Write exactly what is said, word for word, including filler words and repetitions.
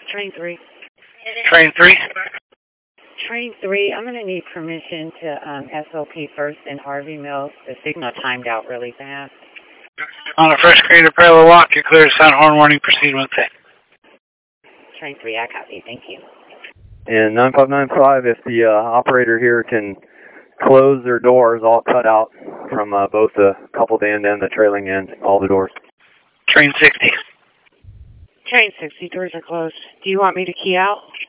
Train three. Train three. Train three, I'm going to need permission to um, S O P first in Harvey Mills. The signal timed out really fast. On a first grader parallel walk, you're clear to sound horn warning, proceed with it. Train three, I copy, thank you. And nine five nine five, if the uh, operator here can close their doors, all cut out from uh, both the coupled end and the trailing end, all the doors. Train sixty. Train sixty, doors are closed. Do you want me to key out?